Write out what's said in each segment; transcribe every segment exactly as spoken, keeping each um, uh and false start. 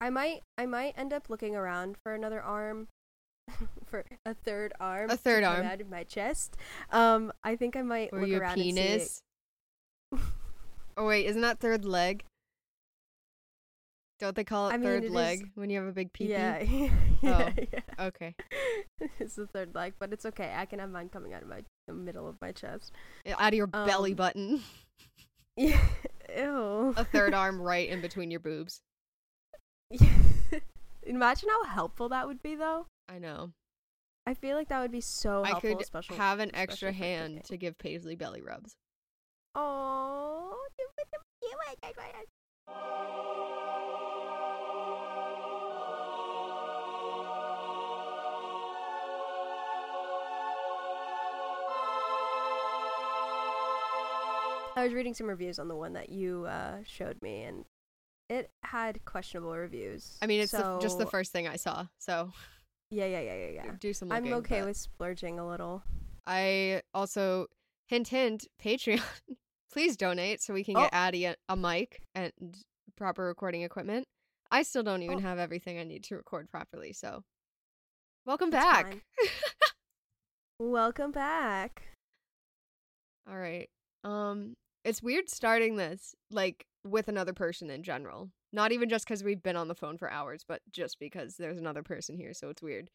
I might I might end up looking around for another arm, for a third arm. A third to arm come out of my chest. Um, I think I might or look your around penis. and see. Oh wait, isn't that third leg? Don't they call it I mean, third it leg is- when you have a big pee-pee? Yeah, yeah, Oh. yeah. Okay. It's the third leg, but it's okay. I can have mine coming out of my the middle of my chest. Out of your belly Um, button. Yeah. Ew. A third arm right in between your boobs. Imagine how helpful that would be, though. I know. I feel like that would be so I helpful, could especially have an especially extra for hand cooking. to give Paisley belly rubs. Oh, you would do it. I want it. I was reading some reviews on the one that you uh, showed me, and it had questionable reviews. I mean, it's so, the, just the first thing I saw, so Yeah, yeah, yeah, yeah, yeah. do some looking. I'm okay but with splurging a little. I also, hint, hint, Patreon. Please donate so we can get Oh. Addie a, a mic and proper recording equipment. I still don't even Oh. have everything I need to record properly, so welcome That's back. fine. Welcome back. All right. Um, it's weird starting this like with another person in general. Not even just because we've been on the phone for hours, but just because there's another person here, so it's weird.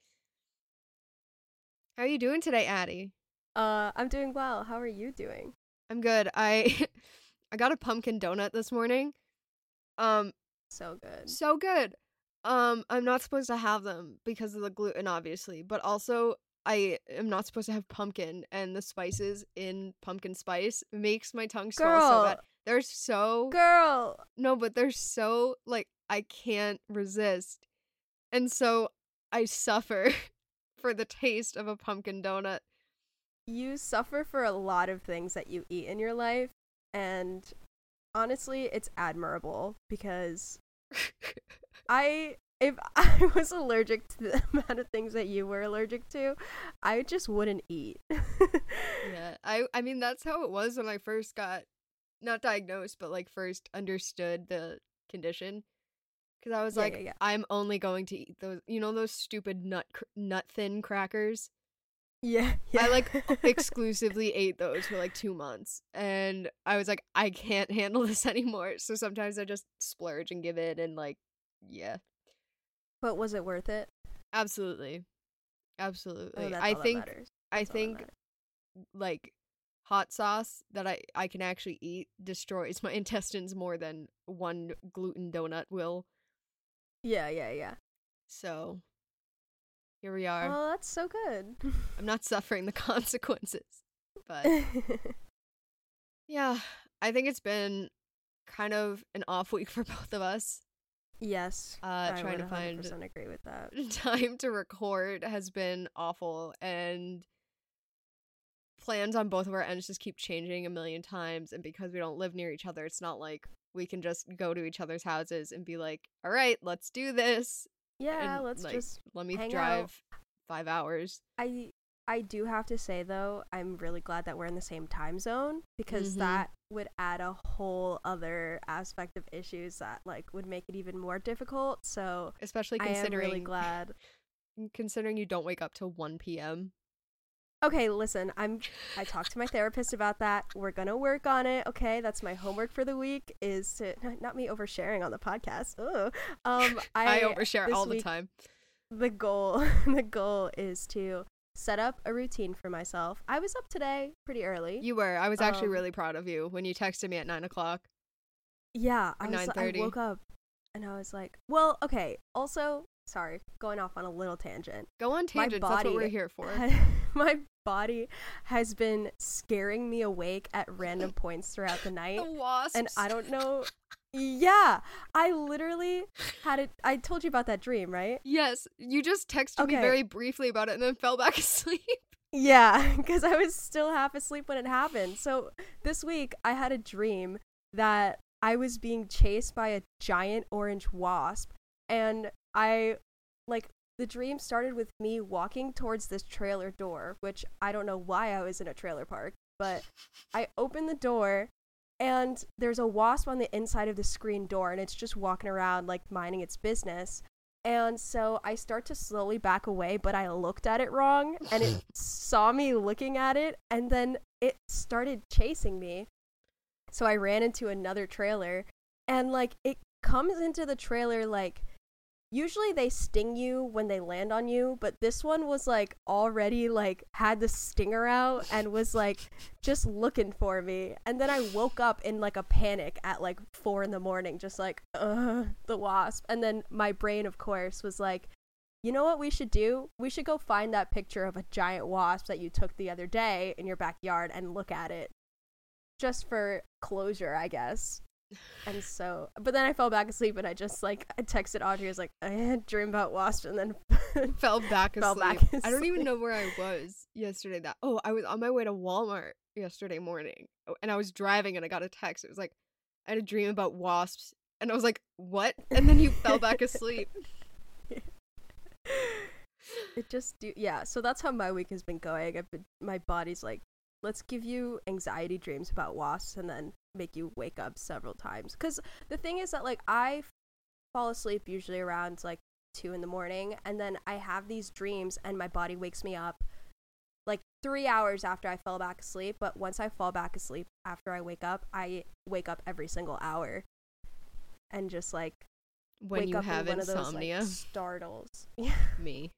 How are you doing today, Addie? Uh, I'm doing well. How are you doing? I'm good. I I got a pumpkin donut this morning. Um, So good. so good. Um, I'm not supposed to have them because of the gluten, obviously, but also I am not supposed to have pumpkin, and the spices in pumpkin spice makes my tongue swell so Girl. bad. They're so Girl, no, but they're so like I can't resist, and so I suffer for the taste of a pumpkin donut. you suffer for a lot of things that you eat in your life, and honestly, it's admirable because I if I was allergic to the amount of things that you were allergic to, I just wouldn't eat. Yeah, I I mean that's how it was when I first got not diagnosed, but like first understood the condition. Because I was Yeah, like, yeah, yeah. I'm only going to eat those, you know, those stupid nut cr- nut thin crackers. Yeah, yeah. I like exclusively ate those for like two months, and I was like, I can't handle this anymore. So sometimes I just splurge and give in, and like, yeah, But was it worth it? absolutely, absolutely. Oh, that's I all think that matters. I That's all that think matters. like hot sauce that I I can actually eat destroys my intestines more than one gluten donut will. Yeah, yeah, yeah. So here we are. Oh, that's so good. I'm not suffering the consequences, but yeah, I think it's been kind of an off week for both of us. Yes, Uh, I trying would to one hundred find percent agree with that. time to record has been awful, and plans on both of our ends just keep changing a million times. And because we don't live near each other, it's not like we can just go to each other's houses and be like, "All right, let's do this." Yeah, and, let's like, just let me hang drive out. five hours. I I do have to say though, I'm really glad that we're in the same time zone because Mhm. that would add a whole other aspect of issues that like would make it even more difficult. So Especially I am considering really glad. considering you don't wake up till one p.m. Okay, listen, I'm I talked to my therapist about that. We're gonna work on it. Okay, that's my homework for the week is to not me oversharing on the podcast. Ugh. Um, I, I overshare this all the week, time. The goal, the goal is to set up a routine for myself. I was up today pretty early. You were. I was actually Um, really proud of you when you texted me at nine o'clock. Yeah, I Or was. I nine thirty. woke up, and I was like, "Well, okay." Also, sorry, going off on a little tangent. Go on My tangents. That's what we're body here for. My body has been scaring me awake at random points throughout the night, The wasps. and I don't know. Yeah, I literally had it. I told you about that dream, right? Yes, you just texted me Okay. very briefly about it and then fell back asleep. Yeah, because I was still half asleep when it happened. So this week I had a dream that I was being chased by a giant orange wasp, and I, like, the dream started with me walking towards this trailer door, which I don't know why I was in a trailer park, but I opened the door, and there's a wasp on the inside of the screen door, and it's just walking around like minding its business. And so I start to slowly back away, but I looked at it wrong, and it saw me looking at it, and then it started chasing me. So I ran into another trailer, and like it comes into the trailer like, usually they sting you when they land on you, but this one was like already like had the stinger out and was like just looking for me. And then I woke up in like a panic at like four in the morning, just like, uh, the wasp. And then my brain, of course, was like, you know what we should do? We should go find that picture of a giant wasp that you took the other day in your backyard and look at it. Just for closure, I guess. And so, but then I fell back asleep, and I just like I texted Audrey. I was like, I had a dream about wasps, and then fell back asleep. fell back asleep. I don't even know where I was yesterday. That oh, I was on my way to Walmart yesterday morning, and I was driving, and I got a text. It was like, I had a dream about wasps, and I was like, what? And then you fell back asleep. It just do yeah. So that's how my week has been going. I've been my body's like, let's give you anxiety dreams about wasps, and then make you wake up several times. Because the thing is that like I fall asleep usually around like two in the morning, and then I have these dreams, and my body wakes me up like three hours after I fell back asleep. But once I fall back asleep after I wake up, I wake up every single hour, and just like when wake you up have in one insomnia, of those, like, startles. Me.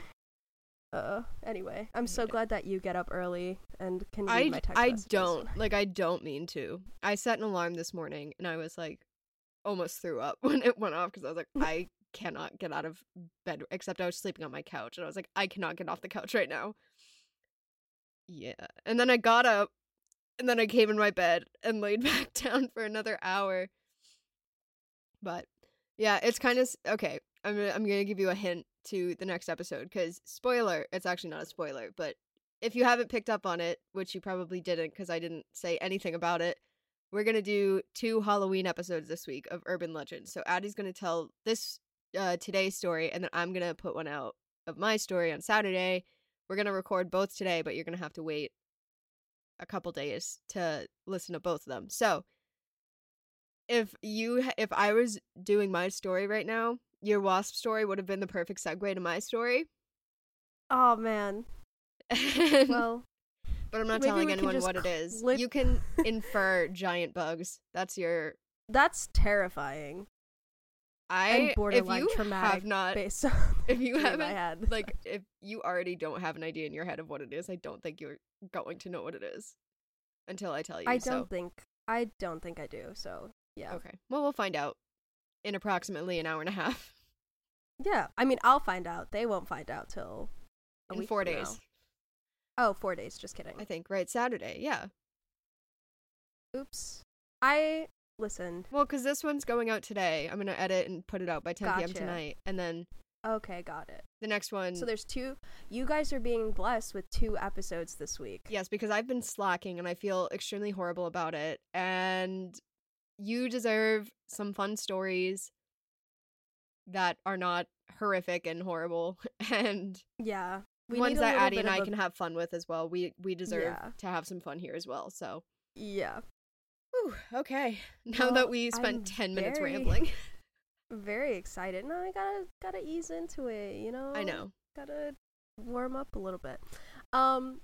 Uh, anyway, I'm so glad that you get up early and can read I, my text I messages. don't, like, I don't mean to. I set an alarm this morning, and I was, like, almost threw up when it went off, because I was like, I cannot get out of bed, except I was sleeping on my couch, and I was like, I cannot get off the couch right now. Yeah. And then I got up, and then I came in my bed and laid back down for another hour. But, yeah, it's kind of, okay, I'm, I'm gonna give you a hint to the next episode, because spoiler, it's actually not a spoiler, but if you haven't picked up on it, which you probably didn't because I didn't say anything about it, we're gonna do two Halloween episodes this week of Urban Legends. So Addie's gonna tell this uh today's story, and then I'm gonna put one out of my story on Saturday. We're gonna record both today, but you're gonna have to wait a couple days to listen to both of them. So if you if I was doing my story right now, your wasp story would have been the perfect segue to my story. Oh, man. Well, but I'm not telling anyone what it is. Clip- you can infer giant bugs. That's your... That's terrifying. I, and borderline if you traumatic have not, based on if you dream I haven't, had. like, if you already don't have an idea in your head of what it is, I don't think you're going to know what it is until I tell you. I so. don't think, I don't think I do, so, yeah. Okay. Well, we'll find out in approximately an hour and a half. Yeah, I mean, I'll find out. They won't find out till a in week four from days. now. Oh, four days. Just kidding. I think, right? Saturday, yeah. Oops. I, listen. Well, because this one's going out today. I'm going to edit and put it out by ten p.m. Gotcha. tonight. And then Okay, got it. the next one... So there's two, you guys are being blessed with two episodes this week. Yes, because I've been slacking and I feel extremely horrible about it. And you deserve some fun stories that are not horrific and horrible. And Yeah. We ones need a that little Addie bit and I of a- can have fun with as well. We we deserve Yeah. to have some fun here as well. So, Yeah. whew, okay. Now Well, that we spent I'm ten minutes very- rambling. Very excited. No, I gotta gotta ease into it, you know? I know. Gotta warm up a little bit. Um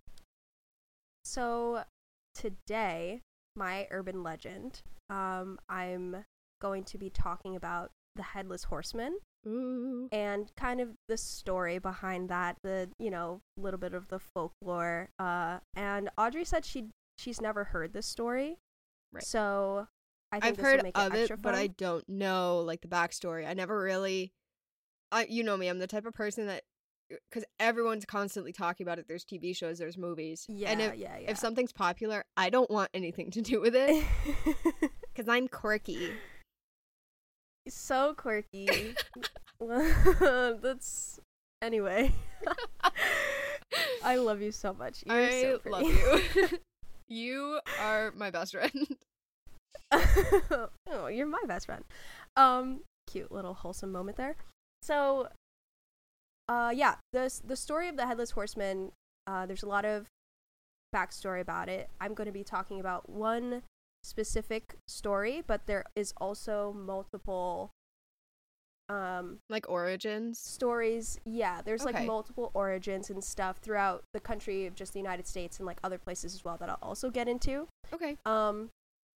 so today, my urban legend, um, I'm going to be talking about the Headless Horseman. Ooh. And kind of the story behind that, the, you know, little bit of the folklore. Uh, and Audrey said she she's never heard this story. Right. So I think I've this will heard make of it, it, extra but fun. I don't know like the backstory. I never really. I you know me. I'm the type of person that because everyone's constantly talking about it. There's T V shows, there's movies, Yeah, and if yeah, yeah. if something's popular, I don't want anything to do with it because I'm quirky. So quirky. That's anyway. I love you so much. You're I so pretty. love you. You are my best friend. Oh, you're my best friend. Um, cute little wholesome moment there. So, uh, yeah, the the story of the Headless Horseman. Uh, there's a lot of backstory about it. I'm going to be talking about one specific story, but there is also multiple um Like origins? stories. Yeah, there's like Okay. multiple origins and stuff throughout the country of just the United States and like other places as well that I'll also get into. Okay. Um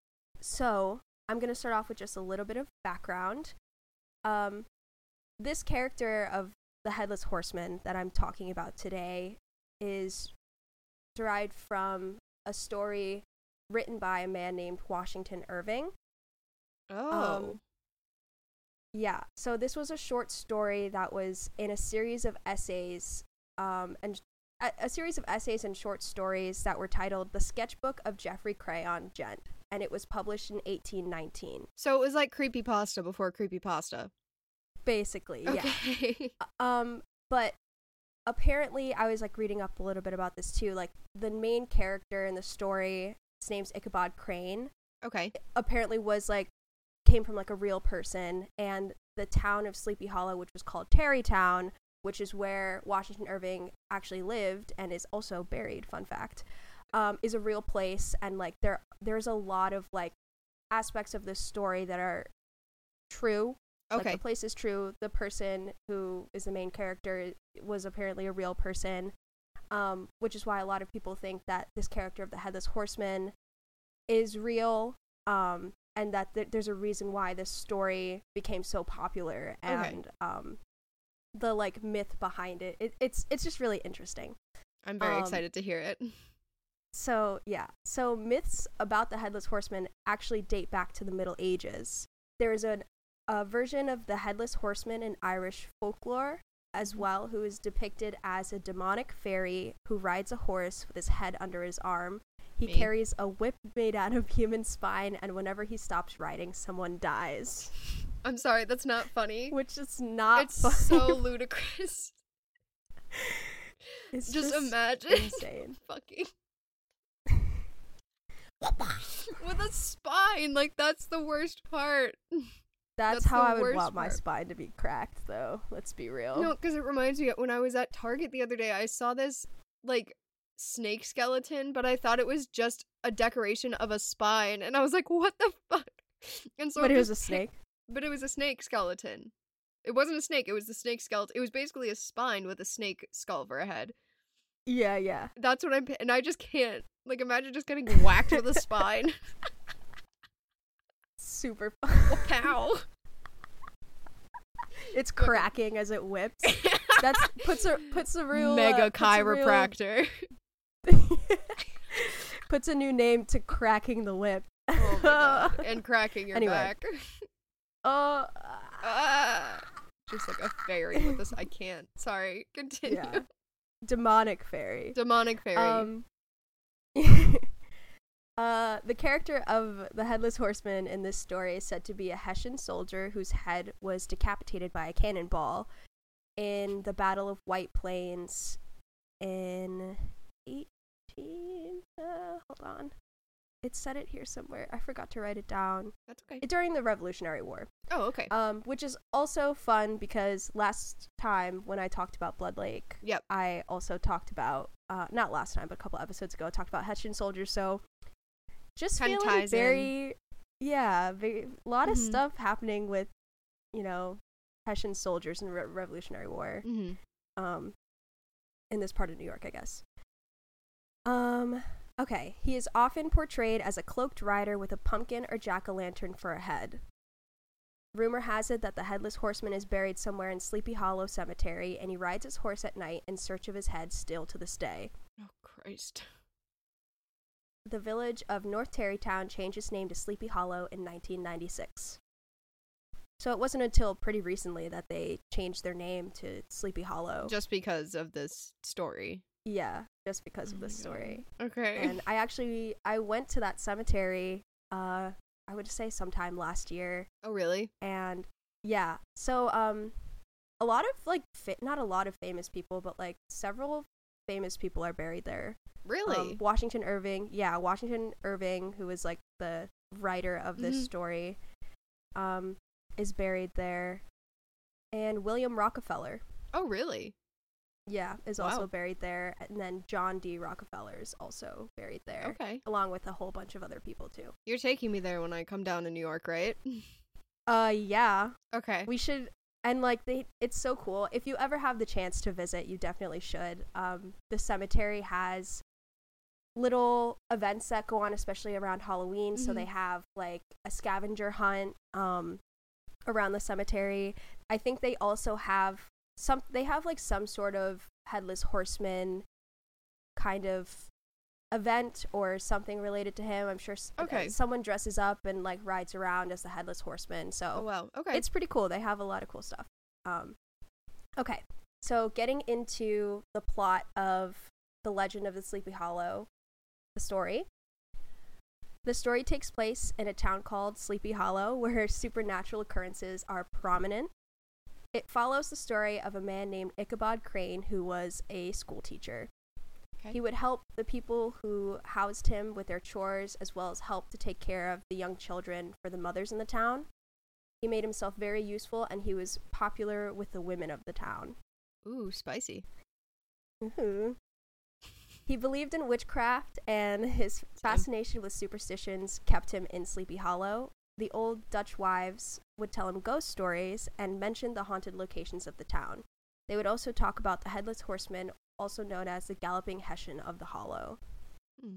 so I'm gonna start off with just a little bit of background. Um this character of the Headless Horseman that I'm talking about today is derived from a story written by a man named Washington Irving. Oh. Um, yeah, so this was a short story that was in a series of essays, um, and a, a series of essays and short stories that were titled The Sketchbook of Geoffrey Crayon Gent, and it was published in eighteen nineteen. So it was like creepypasta before creepypasta. Basically, yeah. Okay. Um, but apparently, I was like reading up a little bit about this too. Like the main character in the story, his name's Ichabod Crane. Okay. Apparently, was like came from like a real person, and the town of Sleepy Hollow, which was called Tarrytown, which is where Washington Irving actually lived and is also buried. Fun fact, um, is a real place, and like there there's a lot of like aspects of this story that are true. Like, Okay. the place is true. The person who is the main character was apparently a real person, um, which is why a lot of people think that this character of the Headless Horseman is real, um, and that th- there's a reason why this story became so popular, and Okay. um, the like myth behind it. it. It's it's just really interesting. I'm very um, excited to hear it. So yeah, so myths about the Headless Horseman actually date back to the Middle Ages. There is an a version of the Headless Horseman in Irish folklore as well, who is depicted as a demonic fairy who rides a horse with his head under his arm. He Me. carries a whip made out of human spine, and whenever he stops riding, someone dies. I'm sorry, that's not funny. Which is not It's funny. so ludicrous. It's just, just imagine insane. fucking with a spine. Like that's the worst part. That's, That's how the I would worst want my part. spine to be cracked, though. Let's be real. No, because it reminds me when I was at Target the other day, I saw this like snake skeleton, but I thought it was just a decoration of a spine, and I was like, "What the fuck?" And so but it was a just snake. picked- But it was a snake skeleton. It wasn't a snake. It was the snake skeleton. It was basically a spine with a snake skull for a head. Yeah, yeah. That's what I'm. pi- And I just can't like imagine just getting whacked with a spine. Super. Pow. It's cracking as it whips. That's puts a puts a real Mega uh, puts a real- chiropractor. puts a new name to cracking the whip. Oh my god. And cracking your Anyway. back. Oh, Ah. Just like a fairy with this. I can't. Sorry. Continue. yeah. Demonic fairy. Demonic fairy. Um. Uh, the character of the Headless Horseman in this story is said to be a Hessian soldier whose head was decapitated by a cannonball in the Battle of White Plains in eighteen. Uh, hold on. It said it here somewhere. I forgot to write it down. That's okay. During the Revolutionary War. Oh, okay. Um, which is also fun because last time when I talked about Blood Lake, Yep. I also talked about, uh, not last time, but a couple episodes ago, I talked about Hessian soldiers, so just Kinda feeling ties in. very, yeah, very, a lot of Mhm. stuff happening with, you know, Hessian soldiers in the Re- Revolutionary War, Mm-hmm. um, in this part of New York, I guess. Um, okay, he is often portrayed as a cloaked rider with a pumpkin or jack-o'-lantern for a head. Rumor has it that the Headless Horseman is buried somewhere in Sleepy Hollow Cemetery, and he rides his horse at night in search of his head still to this day. Oh, Christ. The village of North Tarrytown changed its name to Sleepy Hollow in nineteen ninety-six. So it wasn't until pretty recently that they changed their name to Sleepy Hollow. Just because of this story. yeah, just because Oh of my this God. story. Okay. And I actually, I went to that cemetery, uh, I would say sometime last year. Oh, really? And yeah, so um a lot of like fa- not a lot of famous people, but like several famous people are buried there. Really? Um, Washington Irving, yeah, Washington Irving, who was like the writer of this Mhm. story, um is buried there. And William Rockefeller. Oh, really? yeah, is Wow. also buried there. And then John D. Rockefeller is also buried there. Okay. Along with a whole bunch of other people, too. You're taking me there when I come down to New York, right? Uh, yeah. Okay. We should... And, like, they, it's so cool. If you ever have the chance to visit, you definitely should. Um, the cemetery has little events that go on, especially around Halloween. Mm-hmm. So they have, like, a scavenger hunt um, around the cemetery. I think they also have some... They have, like, some sort of Headless Horseman kind of event or something related to him. I'm sure s- okay. someone dresses up and like rides around as the Headless Horseman. So oh, wow. Okay. It's pretty cool. They have a lot of cool stuff. Um, okay. So getting into the plot of The Legend of the Sleepy Hollow, the story. The story takes place in a town called Sleepy Hollow where supernatural occurrences are prominent. It follows the story of a man named Ichabod Crane who was a school teacher. Okay. He would help the people who housed him with their chores, as well as help to take care of the young children for the mothers in the town. He made himself very useful, and he was popular with the women of the town. Ooh, spicy. Ooh. He believed in witchcraft, and his fascination with superstitions kept him in Sleepy Hollow. The old Dutch wives would tell him ghost stories and mention the haunted locations of the town. They would also talk about the Headless Horseman, also known as the Galloping Hessian of the Hollow. Hmm.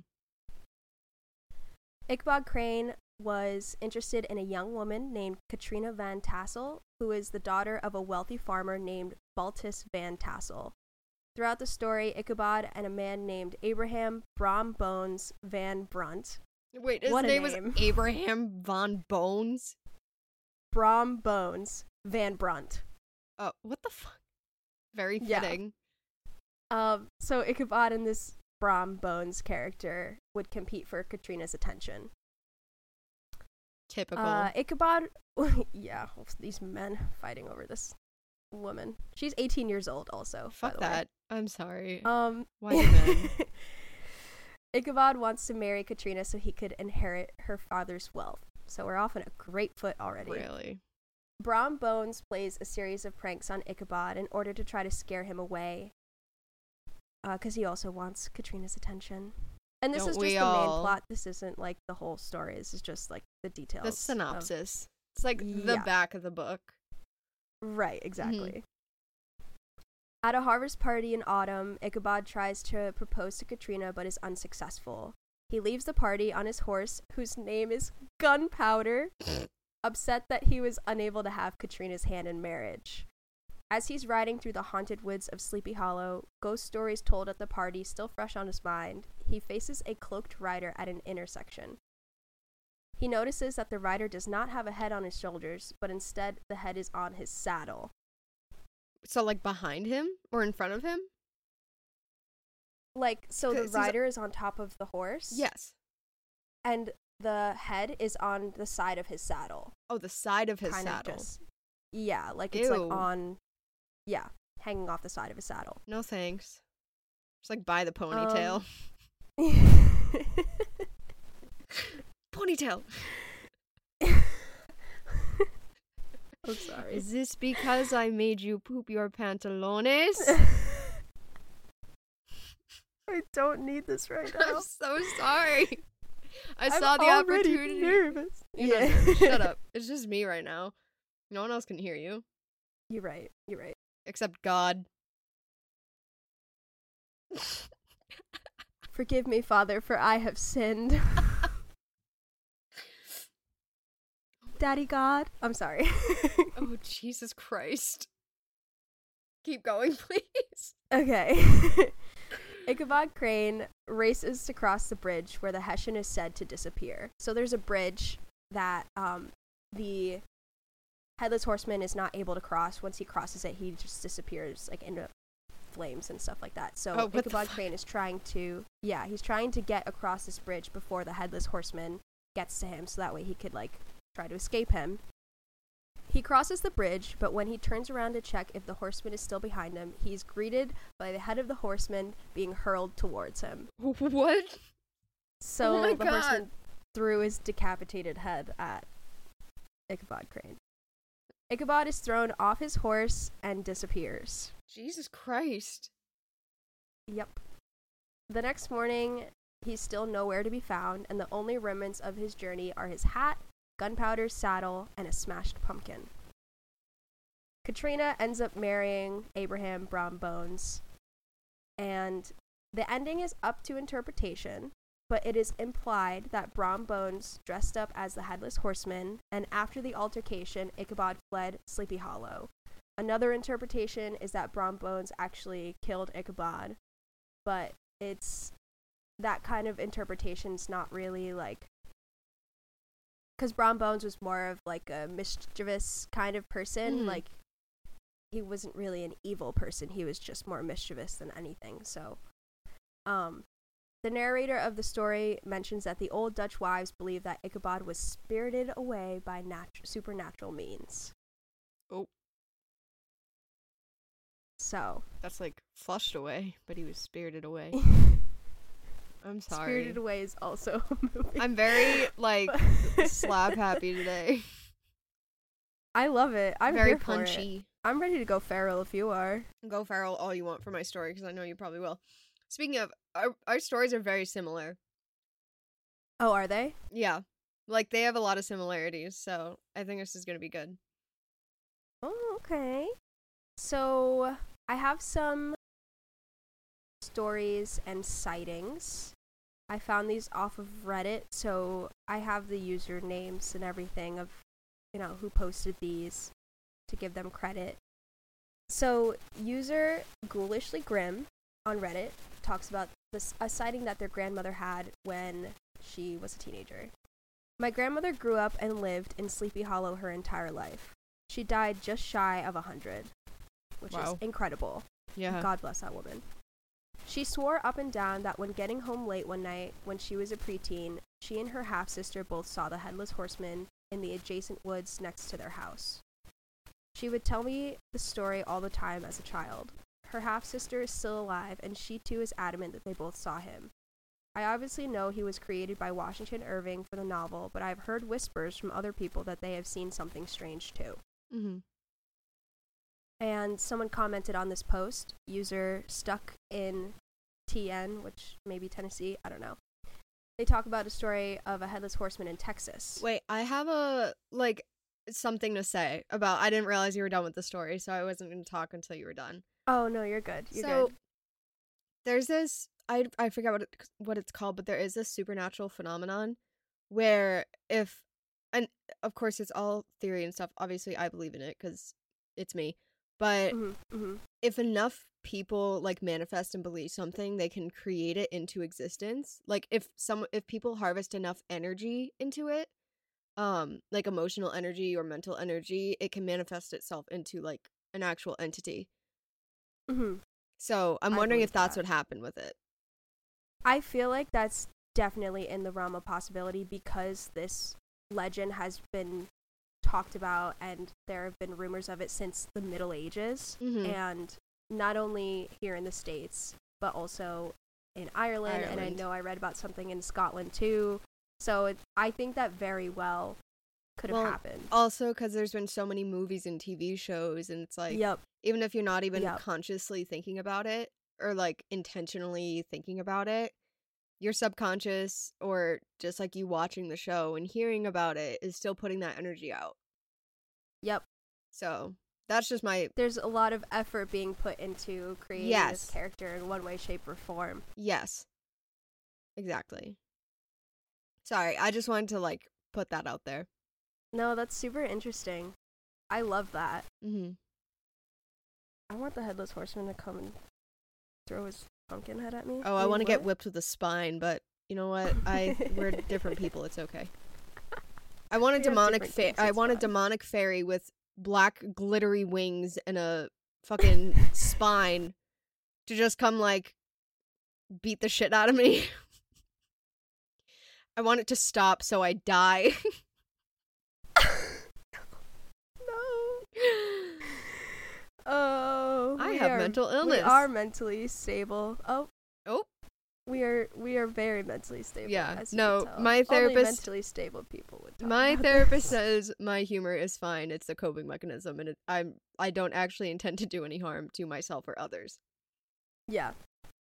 Ichabod Crane was interested in a young woman named Katrina Van Tassel, who is the daughter of a wealthy farmer named Baltus Van Tassel. Throughout the story, Ichabod and a man named Abraham Brom Bones Van Brunt. Wait, his what name, name was Abraham Von Bones? Brom Bones Van Brunt. Oh, what the fuck? Very fitting. Yeah. Um, so Ichabod and this Brom Bones character would compete for Katrina's attention. Typical. Uh, Ichabod, yeah, these men fighting over this woman. She's eighteen years old also. Fuck by the that. Way. I'm sorry. Um, Why do men? Ichabod wants to marry Katrina so he could inherit her father's wealth. So we're off on a great foot already. Really? Brom Bones plays a series of pranks on Ichabod in order to try to scare him away. Because uh, he also wants Katrina's attention. And this Don't is just the all? main plot. This isn't like the whole story. This is just like the details. The synopsis. Of... It's like the yeah. back of the book. Right, exactly. Mm-hmm. At a harvest party in autumn, Ichabod tries to propose to Katrina but is unsuccessful. He leaves the party on his horse, whose name is Gunpowder, upset that he was unable to have Katrina's hand in marriage. As he's riding through the haunted woods of Sleepy Hollow, ghost stories told at the party still fresh on his mind, he faces a cloaked rider at an intersection. He notices that the rider does not have a head on his shoulders, but instead the head is on his saddle. So, like, behind him? Or in front of him? Like, so the rider is on top of the horse? Yes. And the head is on the side of his saddle. Oh, the side of his kind saddle. Of just, yeah, like it's Ew. like on, yeah, hanging off the side of his saddle. No thanks. Just like by the ponytail. Um, ponytail. I'm sorry. Is this because I made you poop your pantalones? I don't need this right now. I'm so sorry. I I'm saw the already opportunity. Nervous. You're yeah. not nervous. Shut up. It's just me right now. No one else can hear you. You're right. You're right. Except God. Forgive me, Father, for I have sinned. Daddy God. I'm sorry. Oh, Jesus Christ. Keep going, please. Okay. Ichabod Crane races to cross the bridge where the Hessian is said to disappear. So there's a bridge that um, the Headless Horseman is not able to cross. Once he crosses it, he just disappears like into flames and stuff like that. So oh, Ichabod Crane is trying to, yeah, he's trying to get across this bridge before the Headless Horseman gets to him, so that way he could like try to escape him. He crosses the bridge, but when he turns around to check if the horseman is still behind him, he's greeted by the head of the horseman being hurled towards him. What? So oh my the God. horseman threw his decapitated head at Ichabod Crane. Ichabod is thrown off his horse and disappears. Jesus Christ. Yep. The next morning, he's still nowhere to be found, and the only remnants of his journey are his hat, gunpowder saddle, and a smashed pumpkin. Katrina ends up marrying Abraham Brom Bones, and the ending is up to interpretation, but it is implied that Brom Bones dressed up as the Headless Horseman, and after the altercation, Ichabod fled Sleepy Hollow. Another interpretation is that Brom Bones actually killed Ichabod, but it's that kind of interpretation's not really like, because Brom Bones was more of like a mischievous kind of person. Mm. Like, he wasn't really an evil person. He was just more mischievous than anything. So, um, the narrator of the story mentions that the old Dutch wives believed that Ichabod was spirited away by nat- supernatural means. Oh. So. That's like flushed away, but he was spirited away. I'm sorry. Spirited Away is also a movie. I'm very, like, slap happy today. I love it. I'm very here punchy. For it. I'm ready to go feral if you are. Go feral all you want for my story, because I know you probably will. Speaking of, our, our stories are very similar. Oh, are they? Yeah. Like, they have a lot of similarities, so I think this is going to be good. Oh, okay. So, I have some stories and sightings. I found these off of Reddit, so I have the usernames and everything of, you know, who posted these to give them credit. So, user Ghoulishly Grim on Reddit talks about this a sighting that their grandmother had when she was a teenager. My grandmother grew up and lived in Sleepy Hollow her entire life. She died just shy of a hundred, which wow. is incredible. Yeah. God bless that woman. She swore up and down that when getting home late one night when she was a preteen, she and her half-sister both saw the Headless Horseman in the adjacent woods next to their house. She would tell me the story all the time as a child. Her half-sister is still alive, and she too is adamant that they both saw him. I obviously know he was created by Washington Irving for the novel, but I've heard whispers from other people that they have seen something strange too. Mm-hmm. And someone commented on this post, user stuck in T N, which may be Tennessee, I don't know. They talk about a story of a Headless Horseman in Texas. Wait, I have a, like, something to say about, I didn't realize you were done with the story, so I wasn't going to talk until you were done. Oh, no, you're good. You're so, good. There's this, I, I forget what, it, what it's called, but there is this supernatural phenomenon where if, and of course it's all theory and stuff, obviously I believe in it because it's me, but mm-hmm, mm-hmm. if enough people like manifest and believe something, they can create it into existence. Like if some, if people harvest enough energy into it, um, like emotional energy or mental energy, it can manifest itself into like an actual entity. Mm-hmm. So I'm I wondering if that's that. what happened with it. I feel like that's definitely in the realm of possibility because this legend has been talked about and there have been rumors of it since the Middle Ages. Mm-hmm. And not only here in the States, but also in Ireland, Ireland. And I know I read about something in Scotland too. So it, I think that very well could have well, happened. Also, because there's been so many movies and T V shows, and it's like, yep. even if you're not even yep. consciously thinking about it or like intentionally thinking about it, your subconscious or just like you watching the show and hearing about it is still putting that energy out. Yep. So that's just my... There's a lot of effort being put into creating yes. this character in one way, shape, or form. Yes. Exactly. Sorry, I just wanted to like put that out there. No, that's super interesting. I love that. Mm-hmm. I want the Headless Horseman to come and throw his pumpkin head at me. Oh, I, I want to get whipped with a spine, but you know what? I we're different people. It's okay. I want a we demonic fa- I want fun. a demonic fairy with black glittery wings and a fucking spine to just come like beat the shit out of me. I want it to stop so I die. Oh, I have are, mental illness. We are mentally stable. Oh, oh, we are we are very mentally stable. Yeah, as you no, can tell. my therapist. Only mentally stable people would talk My about therapist this. says my humor is fine. It's a coping mechanism, and it, I'm I don't actually intend to do any harm to myself or others. Yeah,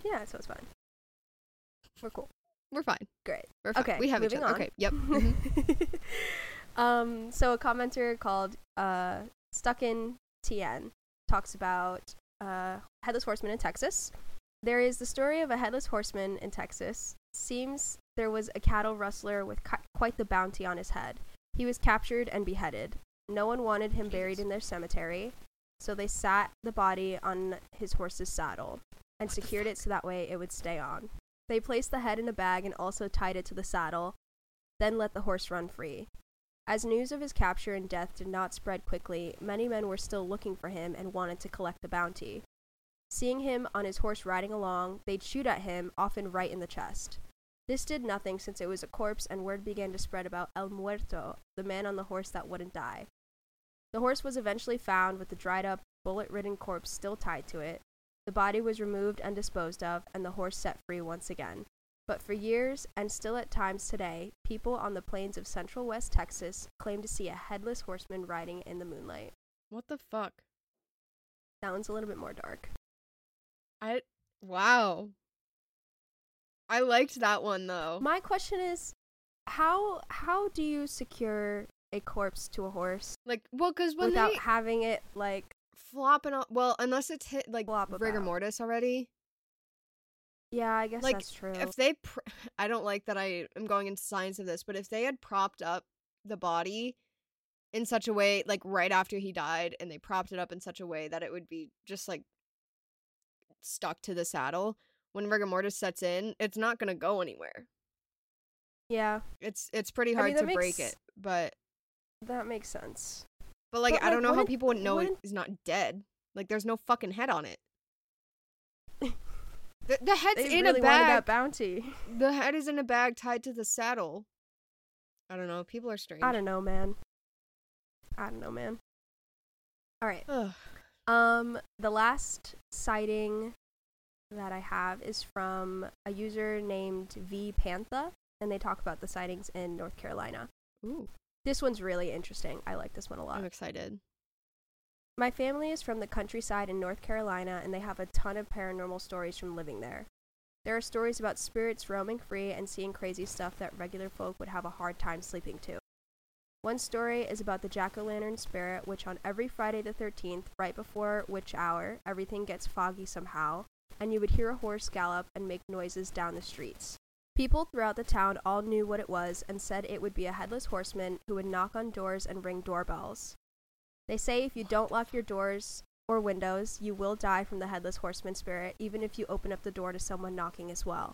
Yeah, so it's fine. We're cool. We're fine. Great. We're fine. Okay, We have each moving other. on. Okay. Yep. Mhm. um, so a commenter called uh, Stuck in T N talks about uh, Headless Horseman in Texas. There is the story of a Headless Horseman in Texas. Seems there was a cattle rustler with cu- quite the bounty on his head. He was captured and beheaded. No one wanted him buried in their cemetery, so they sat the body on his horse's saddle and What the secured it so that way it would stay on. They placed the head in a bag and also tied it to the saddle, then let the horse run free. As news of his capture and death did not spread quickly, many men were still looking for him and wanted to collect the bounty. Seeing him on his horse riding along, they'd shoot at him, often right in the chest. This did nothing since it was a corpse, and word began to spread about El Muerto, the man on the horse that wouldn't die. The horse was eventually found with the dried-up, bullet-ridden corpse still tied to it. The body was removed and disposed of, and the horse set free once again. But for years, and still at times today, people on the plains of central West Texas claim to see a headless horseman riding in the moonlight. What the fuck? That one's a little bit more dark. I wow. I liked that one though. My question is, how how do you secure a corpse to a horse Like, well, because when without they having it like flopping on, well, unless it's hit like flop rigor about? mortis already. Yeah, I guess Like, that's true. if they, pr- I don't like that I am going into science of this, but if they had propped up the body in such a way, like right after he died, and they propped it up in such a way that it would be just like stuck to the saddle, when rigor mortis sets in, it's not gonna go anywhere. Yeah, It's it's pretty I hard mean, that to break makes- it, but that makes sense. but like But, I don't like, know how wouldn't- people would know wouldn't- he's not dead. Like, there's no fucking head on it. the, the head's They in really a wanted bag. that bounty. The head is in a bag tied to the saddle. I don't know. People are strange. I don't know, man. I don't know, man. All right. Ugh. Um, the last sighting that I have is from a user named V Pantha, and they talk about the sightings in North Carolina. Ooh, This one's really interesting. I like this one a lot. I'm excited. My family is from the countryside in North Carolina, and they have a ton of paranormal stories from living there. There are stories about spirits roaming free and seeing crazy stuff that regular folk would have a hard time sleeping to. One story is about the jack-o'-lantern spirit, which on every Friday the thirteenth, right before witch hour, everything gets foggy somehow, and you would hear a horse gallop and make noises down the streets. People throughout the town all knew what it was and said it would be a headless horseman who would knock on doors and ring doorbells. They say if you don't lock your doors or windows, you will die from the headless horseman spirit, even if you open up the door to someone knocking as well.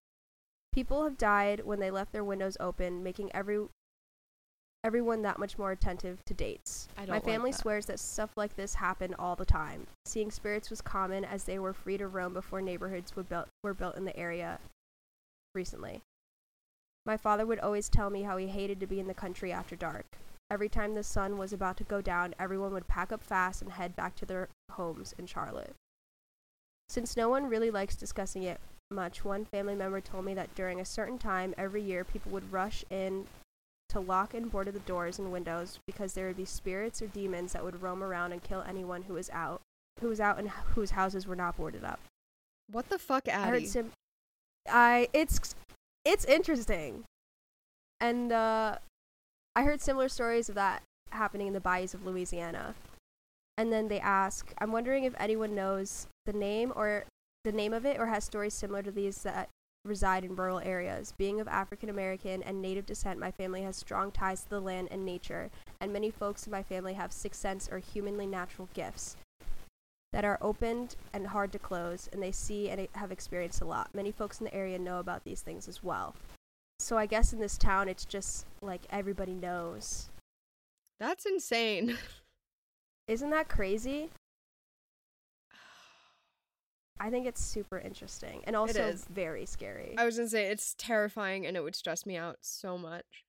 People have died when they left their windows open, making every everyone that much more attentive to dates. I don't My like family that. swears that stuff like this happened all the time. Seeing spirits was common as they were free to roam before neighborhoods were built, were built in the area recently. My father would always tell me how he hated to be in the country after dark. Every time the sun was about to go down, everyone would pack up fast and head back to their homes in Charlotte. Since no one really likes discussing it much, one family member told me that during a certain time every year, people would rush in to lock and board the doors and windows because there would be spirits or demons that would roam around and kill anyone who was out, who was out and whose houses were not boarded up. What the fuck, I heard Addie? sim- I it's it's interesting, and uh, I heard similar stories of that happening in the bayous of Louisiana. And then they ask, I'm wondering if anyone knows the name or the name of it or has stories similar to these that reside in rural areas. Being of African American and Native descent, my family has strong ties to the land and nature, and many folks in my family have sixth sense or humanly natural gifts that are opened and hard to close, and they see and have experienced a lot. Many folks in the area know about these things as well. So I guess in this town, it's just like everybody knows. That's insane. Isn't that crazy? I think it's super interesting and also is. very scary. I was gonna say, it's terrifying and it would stress me out so much.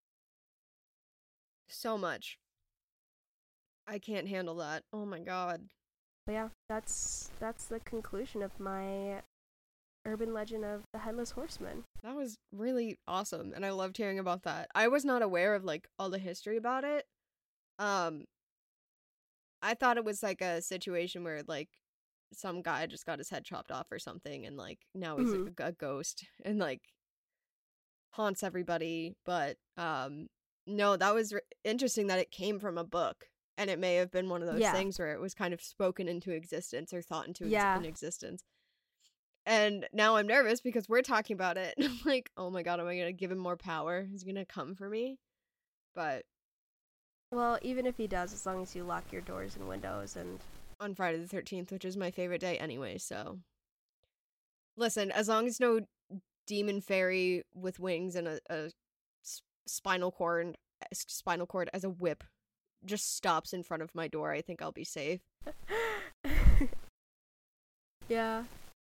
So much. I can't handle that. Oh my god. But yeah, that's that's the conclusion of my urban legend of the Headless Horseman. That was really awesome, and I loved hearing about that. I was not aware of, like, all the history about it. Um, I thought it was, like, a situation where, like, some guy just got his head chopped off or something, and like now he's Mhm. a, a ghost and like haunts everybody. But um, no, that was r- interesting that it came from a book, and it may have been one of those Yeah. things where it was kind of spoken into existence or thought into ex- Yeah. in existence. And now I'm nervous because we're talking about it. I'm like, oh my god, am I gonna give him more power? He's gonna come for me. But Well, even if he does, as long as you lock your doors and windows and on Friday the thirteenth, which is my favorite day anyway, so listen, as long as no demon fairy with wings and a, a s- spinal cord spinal cord as a whip just stops in front of my door, I think I'll be safe. yeah.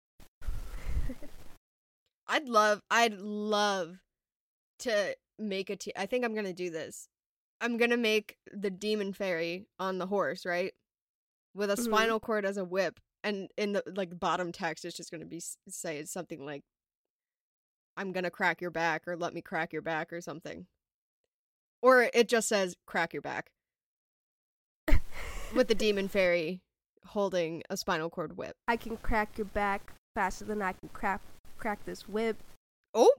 I'd love I'd love to make a t- I think I'm going to do this. I'm going to make the demon fairy on the horse, right? With a Mhm. spinal cord as a whip, and in the like bottom text it's just going to be s- say it's something like I'm going to crack your back, or let me crack your back, or something. Or it just says crack your back with the demon fairy holding a spinal cord whip. I can crack your back faster than I can crack crack this whip. Oh!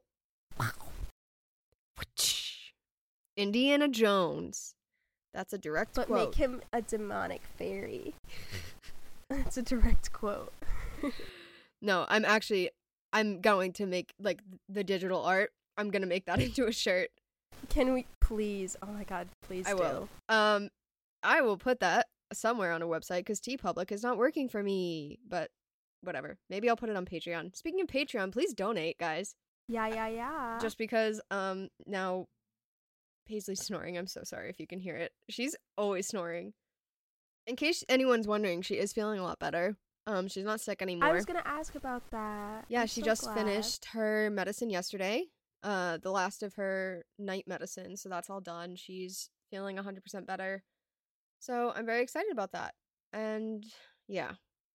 Indiana Jones. That's a direct But quote. make him a demonic fairy. That's a direct quote. No, I'm actually I'm going to make like the digital art. I'm going to make that into a shirt. Can we please? Oh my god, please I do. will. Um I will put that somewhere on a website cuz TeePublic is not working for me, but whatever. Maybe I'll put it on Patreon. Speaking of Patreon, please donate, guys. Yeah, yeah, yeah. Just because um now Paisley's snoring. I'm so sorry if you can hear it. She's always snoring. In case anyone's wondering, she is feeling a lot better. Um, she's not sick anymore. I was gonna ask about that. Yeah, I'm she so just glad. finished her medicine yesterday. Uh, the last of her night medicine, so that's all done. She's feeling one hundred percent better. So I'm very excited about that. And yeah.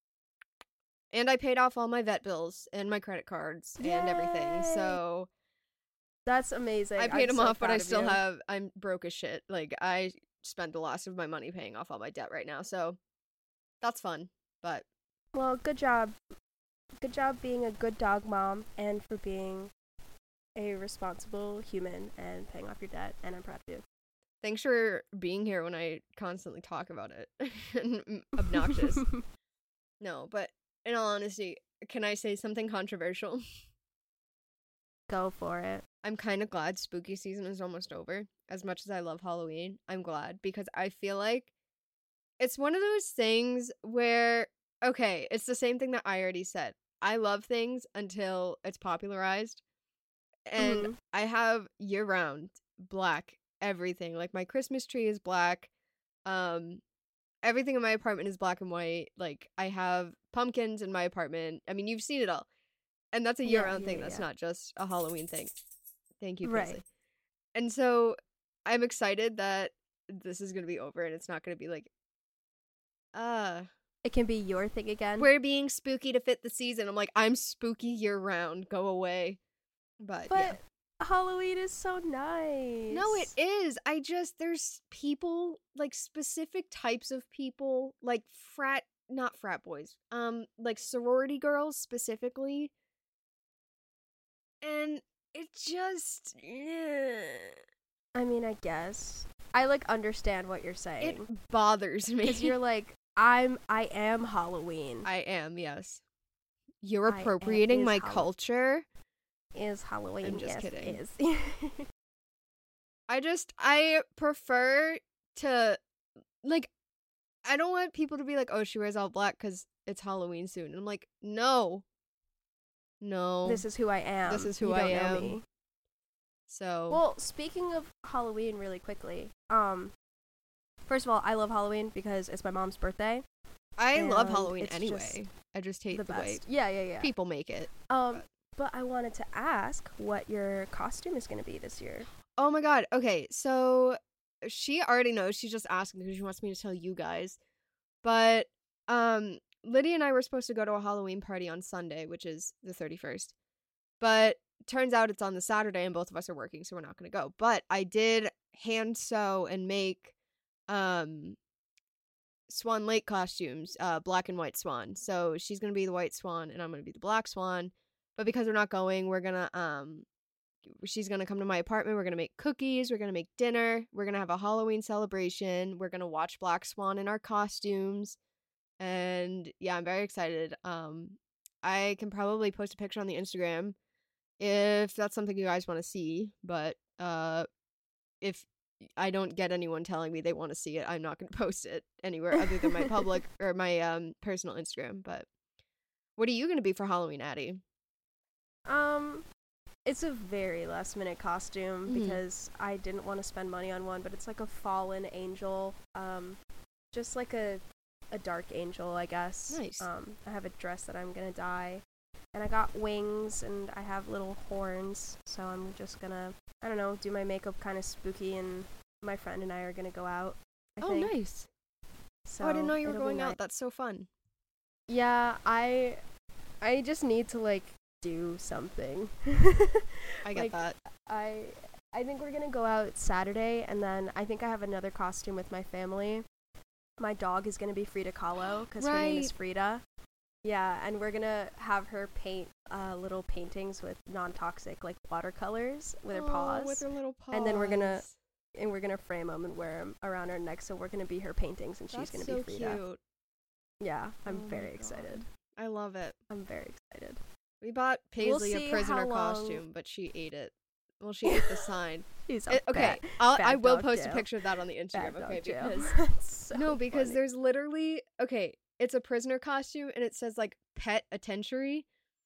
And I paid off all my vet bills and my credit cards and everything. Yay! So That's amazing. I paid I'm them so off, but proud I of still you. have, I'm broke as shit. Like, I spent the last of my money paying off all my debt right now, so that's fun. But Well, good job. Good job being a good dog mom and for being a responsible human and paying off your debt, and I'm proud of you. thanks for being here when I constantly talk about it. And obnoxious. No, but in all honesty, can I say something controversial? Go for it. I'm kind of glad spooky season is almost over. As much as I love Halloween, I'm glad because I feel like it's one of those things where, okay, it's the same thing that I already said. I love things until it's popularized. And Mhm. I have year round black everything. Like my Christmas tree is black. Um everything in my apartment is black and white. Like I have pumpkins in my apartment. I mean, you've seen it all. And that's a Yeah, year round yeah, thing. yeah. That's not just a Halloween thing. Thank you, Right. Paisley. And so I'm excited that this is going to be over and it's not going to be like, uh, It can be your thing again. we're being spooky to fit the season. I'm like, I'm spooky year round. Go away. But, but yeah. Halloween is so nice. No, it is. I just, there's people, like specific types of people, like frat, not frat boys, um, like sorority girls specifically. And it just, eh, I mean, I guess. I like understand what you're it saying. bothers me. Because you're like, I'm I am Halloween. I am, yes. You're I am- appropriating is my Hallow- culture. is Halloween. I'm just yes, kidding. It is. I just, I prefer to, like, I don't want people to be like, oh, she wears all black because it's Halloween soon. And I'm like, no. No. This is who I am. This is who You I don't know am. me. So, Well, speaking of Halloween really quickly, um first of all, I love Halloween because it's my mom's birthday. I love and Halloween it's anyway. just I just hate The the, way best. Yeah, yeah, yeah. people make it. Um but I wanted to ask what your costume is going to be this year. Oh my god. Okay, so she already knows. She's just asking because she wants me to tell you guys. But um Lydia and I were supposed to go to a Halloween party on Sunday, which is the thirty-first. But turns out it's on the Saturday and both of us are working, so we're not going to go. But I did hand sew and make um Swan Lake costumes, uh, black and white swan. So she's gonna be the white swan, and I'm gonna be the black swan. But because we're not going, we're gonna um, she's gonna come to my apartment. We're gonna make cookies. We're gonna make dinner. We're gonna have a Halloween celebration. We're gonna watch Black Swan in our costumes, and yeah, I'm very excited. Um, I can probably post a picture on the Instagram if that's something you guys want to see. But uh, if I don't get anyone telling me they want to see it, I'm not going to post it anywhere other than my public or my um personal Instagram. But what are you going to be for Halloween, Addie? Um, it's a very last minute costume Mhm. because I didn't want to spend money on one, but it's like a fallen angel. Um, just like a a dark angel, I guess. Nice. Um, I have a dress that I'm gonna dye, and I got wings and I have little horns. So I'm just gonna, I don't know, do my makeup kind of spooky, and my friend and I are gonna go out. I Oh, think. nice. So Oh, I didn't know you were it'll be going out. nice. That's so fun. Yeah, I, I just need to like do something. I get Like, that. I I think we're gonna go out Saturday, and then I think I have another costume with my family. My dog is gonna be Frida Kahlo because her name is Right. Frida. Yeah, and we're gonna have her paint uh, little paintings with non-toxic like watercolors with her Aw, paws, With her little paws. And then we're gonna- and we're gonna frame them and wear them around her neck. So we're gonna be her paintings, and she's That's gonna so be Frida. cute. Yeah, I'm Oh my very God. excited. I love it. I'm very excited. We bought Paisley see a how prisoner long- costume, but she ate it. Well, she ate the sign. She's a It- okay, bad- I'll, bad I will dog post jail. a picture of that on the Instagram. bad Okay, dog jail. because That's so no, because funny. there's literally okay. It's a prisoner costume, and it says like pet attention,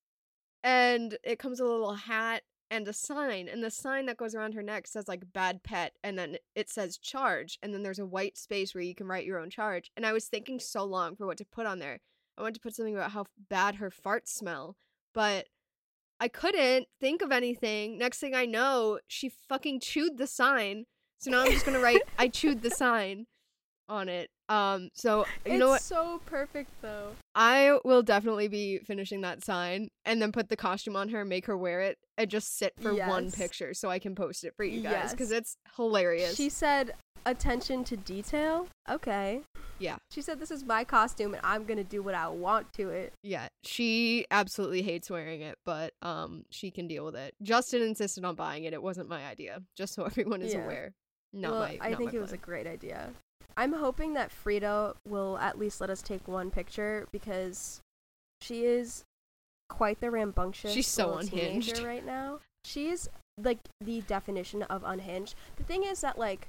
and it comes with a little hat and a sign, and the sign that goes around her neck says like bad pet, and then it says charge, and then there's a white space where you can write your own charge. And I was thinking so long for what to put on there. I wanted to put something about how bad her farts smell, but I couldn't think of anything. Next thing I know, she fucking chewed the sign. So now I'm just gonna write I chewed the sign on it. Um, so you it's know what? so perfect though. I will definitely be finishing that sign and then put the costume on her, make her wear it, and just sit for one Yes. picture so I can post it for you guys because Yes. it's hilarious. She said attention to detail. Okay. Yeah. She said this is my costume and I'm gonna do what I want to it. Yeah, she absolutely hates wearing it, but um, she can deal with it. Justin insisted on buying it. It wasn't my idea, just so everyone is Yeah. aware. Not well, my. I not think my it was a plan. great idea. I'm hoping that Frida will at least let us take one picture because she is quite the rambunctious She's so little unhinged. teenager right now. She is like the definition of unhinged. The thing is that like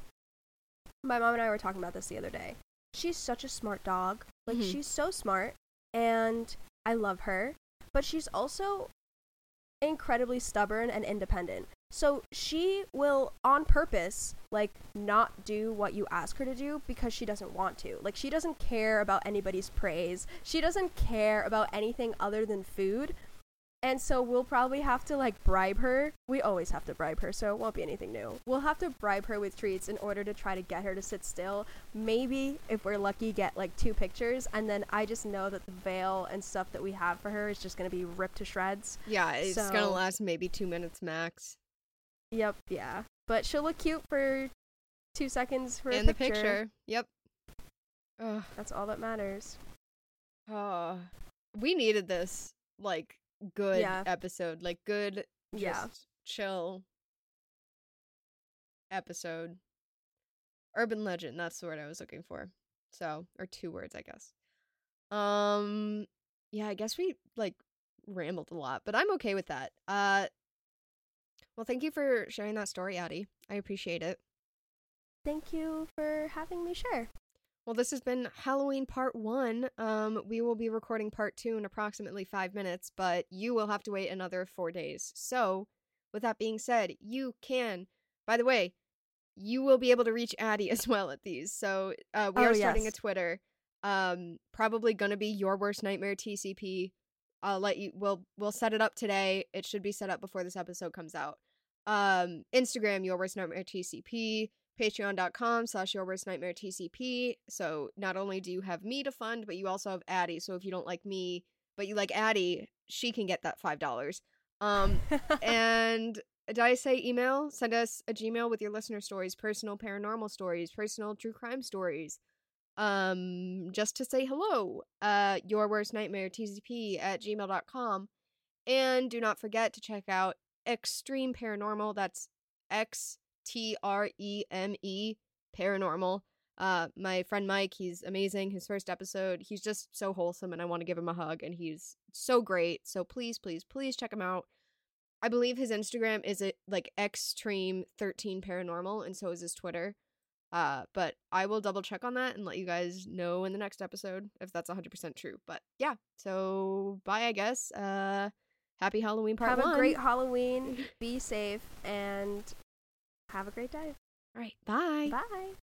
my mom and I were talking about this the other day. She's such a smart dog. Like Mhm. she's so smart and I love her, but she's also incredibly stubborn and independent. So she will on purpose like not do what you ask her to do because she doesn't want to. Like she doesn't care about anybody's praise. She doesn't care about anything other than food. And so we'll probably have to like bribe her. We always have to bribe her, so it won't be anything new. We'll have to bribe her with treats in order to try to get her to sit still. Maybe if we're lucky get like two pictures, and then I just know that the veil and stuff that we have for her is just going to be ripped to shreds. Yeah, it's gonna So- last maybe two minutes max. Yep, yeah. But she'll look cute for two seconds for And a the picture. Yep. Ugh. That's all that matters. Oh, we needed this like good Yeah. episode, like good, just Yeah. chill episode. Urban legend. That's the word I was looking for. So, or two words, I guess. Um, yeah, I guess we like rambled a lot, but I'm okay with that. Uh, well, thank you for sharing that story, Addie. I appreciate it. Thank you for having me share. Well, this has been Halloween part one. Um, we will be recording part two in approximately five minutes, but you will have to wait another four days. So, with that being said, you can, by the way, you will be able to reach Addie as well at these. So, uh, we Oh, are starting yes. a Twitter. Um, probably gonna be Your Worst Nightmare T C P. I'll let you, we'll, we'll set it up today. It should be set up before this episode comes out. Um, Instagram, Your Worst Nightmare T C P. Patreon.com slash Your Worst Nightmare T C P. So not only do you have me to fund, but you also have Addie. So if you don't like me, but you like Addie, she can get that five dollars. Um, and did I say email? Send us a Gmail with your listener stories, personal paranormal stories, personal true crime stories. um, just to say hello. Uh, your worst nightmare, T Z P at gmail dot com. And do not forget to check out Extreme Paranormal. That's X T R E M E Paranormal. Uh, my friend Mike, he's amazing. His first episode, he's just so wholesome, and I want to give him a hug, and he's so great. So please, please, please check him out. I believe his Instagram is it like Extreme thirteen Paranormal, and so is his Twitter. Uh, but I will double check on that and let you guys know in the next episode if that's one hundred percent true. But yeah, so bye, I guess. Uh, happy Halloween part Have one. a great Halloween. Be safe and have a great day. All right, bye. Bye.